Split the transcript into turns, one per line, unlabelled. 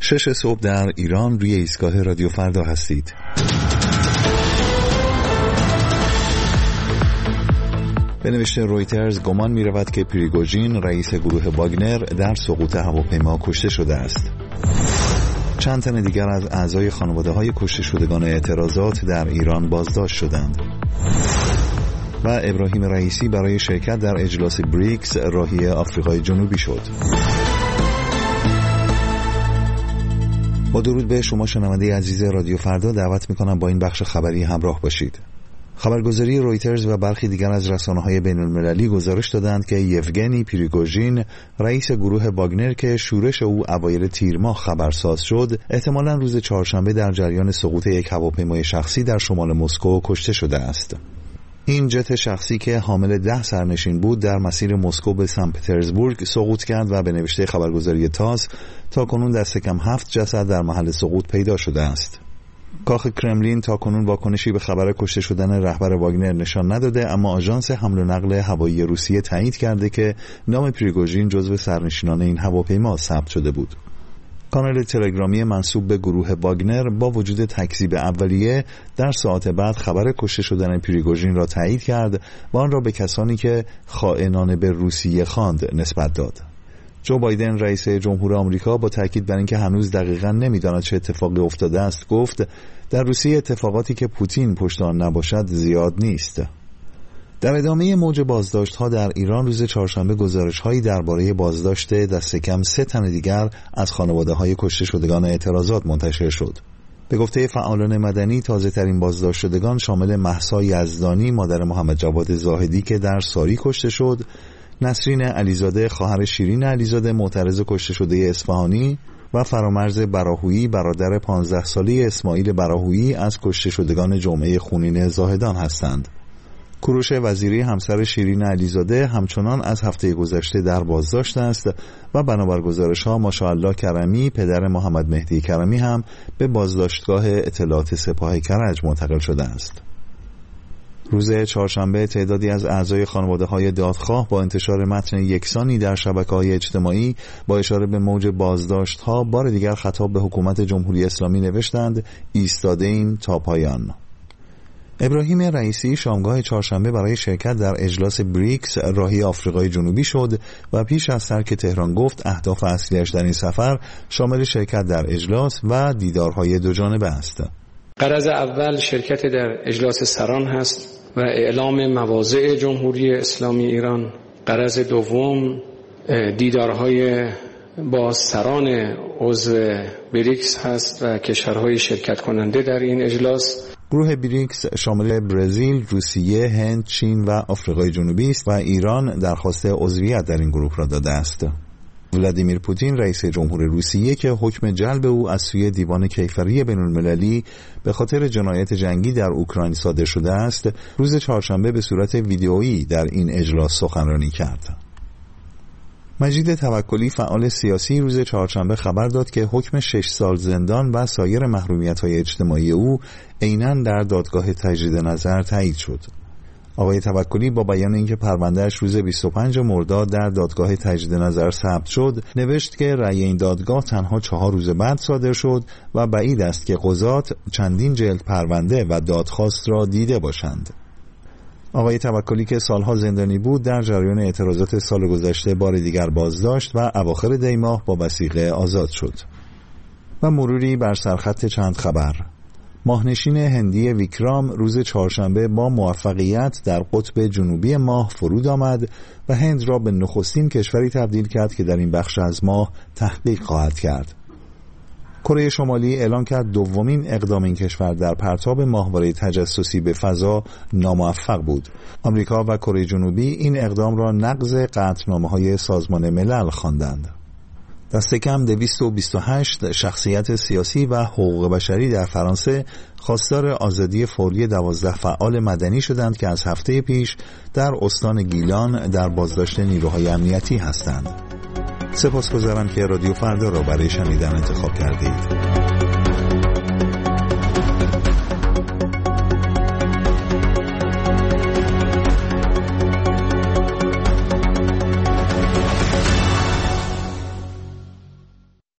6 صبح در ایران روی ایستگاه رادیو فردا هستید. به نوشته رویترز گمان می رود که پریگوژین رئیس گروه واگنر در سقوط هواپیما کشته شده است. چند تن دیگر از اعضای خانواده های کشته شدگان اعتراضات در ایران بازداشت شدند. و ابراهیم رئیسی برای شرکت در اجلاس بریکس راهی آفریقای جنوبی شد. با درود به شما شنونده عزیز رادیو فردا، دعوت میکنم با این بخش خبری همراه باشید. خبرگزاری رویترز و برخی دیگر از رسانه‌های بین‌المللی گزارش دادند که یوگنی پریگوژین رئیس گروه واگنر که شورش او اوایل تیر ماه خبرساز شد، احتمالاً روز چهارشنبه در جریان سقوط یک هواپیمای شخصی در شمال مسکو کشته شده است. این جت شخصی که حامل 10 سرنشین بود در مسیر مسکو به سن پترزبورگ سقوط کرد و به نوشته خبرگزاری تاس تاکنون دست کم 7 جسد در محل سقوط پیدا شده است. کاخ کرملین تاکنون واکنشی به خبر کشته شدن رهبر واگنر نشان نداده، اما آژانس حمل و نقل هوایی روسیه تایید کرده که نام پریگوژین جزو سرنشینان این هواپیما ثبت شده بود. کانال تلگرامی منسوب به گروه واگنر با وجود تکذیب اولیه در ساعات بعد خبر کشته شدن پریگوژین را تایید کرد و آن را به کسانی که خائنان به روسیه خواند نسبت داد. جو بایدن رئیس جمهور آمریکا با تاکید بر اینکه هنوز دقیقاً نمی‌داند چه اتفاقی افتاده است گفت در روسیه اتفاقاتی که پوتین پشت آن نباشد زیاد نیست. در ادامه موج بازداشت‌ها در ایران روز چهارشنبه گزارش‌هایی درباره بازداشت دست کم 3 تن دیگر از خانواده‌های کشته شدگان اعتراضات منتشر شد. به گفته فعالان مدنی تازه‌ترین بازداشت شدگان شامل مهسا یزدانی مادر محمد جواد زاهدی که در ساری کشته شد، نسرین علیزاده خواهر شیرین علیزاده معترض کشته شده اصفهانی و فرامرز براهویی برادر 15 ساله اسماعیل براهویی از کشته شدگان جمعه خونین زاهدان هستند. کوروش وزیری همسر شیرین علیزاده همچنان از هفته گذشته در بازداشت است و بنابر گزارش‌ها ماشاءالله کرمی پدر محمد مهدی کرمی هم به بازداشتگاه اطلاعات سپاه کرج منتقل شده است. روز چهارشنبه تعدادی از اعضای خانواده‌های دادخواه با انتشار متن یکسانی در شبکه‌های اجتماعی با اشاره به موج بازداشت‌ها بار دیگر خطاب به حکومت جمهوری اسلامی نوشتند ایستاده‌ایم تا پایان. ابراهیم رئیسی شامگاه چهارشنبه برای شرکت در اجلاس بریکس راهی آفریقای جنوبی شد و پیش از ترک تهران گفت اهداف اصلیش در این سفر شامل شرکت در اجلاس و دیدارهای دوجانبه است.
غرض اول شرکت در اجلاس سران هست و اعلام مواضع جمهوری اسلامی ایران. غرض دوم دیدارهای با سران عضو بریکس هست و کشورهای شرکت کننده در این اجلاس.
گروه بریکس شامل برزیل، روسیه، هند، چین و آفریقای جنوبی است و ایران درخواست عضویت در این گروه را داده است. ولادیمیر پوتین رئیس جمهور روسیه که حکم جلب او از سوی دیوان کیفری بین‌المللی به خاطر جنایت جنگی در اوکراین صادر شده است، روز چهارشنبه به صورت ویدئویی در این اجلاس سخنرانی کرد. مجید توکلی فعال سیاسی روز چهارشنبه خبر داد که حکم 6 سال زندان و سایر محرومیت‌های اجتماعی او عیناً در دادگاه تجدید نظر تایید شد. آقای توکلی با بیان اینکه پروندهش روز 25 مرداد در دادگاه تجدید نظر ثبت شد، نوشت که رأی این دادگاه تنها 4 روز بعد صادر شد و بعید است که قضات چندین جلد پرونده و دادخواست را دیده باشند. آقای توکلی که سالها زندانی بود در جریان اعتراضات سال گذشته بار دیگر بازداشت و اواخر دی ماه با وثیقه آزاد شد. و مروری بر سرخط چند خبر. ماهنشین هندی ویکرام روز چهارشنبه با موفقیت در قطب جنوبی ماه فرود آمد و هند را به نخستین کشوری تبدیل کرد که در این بخش از ماه تحقیق خواهد کرد. کره شمالی اعلام کرد دومین اقدام این کشور در پرتاب ماهواره تجسسی به فضا ناموفق بود. آمریکا و کره جنوبی این اقدام را نقض قطعنامه‌های سازمان ملل خواندند. دست کم 228 شخصیت سیاسی و حقوق بشری در فرانسه خواستار آزادی فوری 12 فعال مدنی شدند که از هفته پیش در استان گیلان در بازداشت نیروهای امنیتی هستند. سپاسگزارم که رادیو فردا را برای شنیدن انتخاب کردید.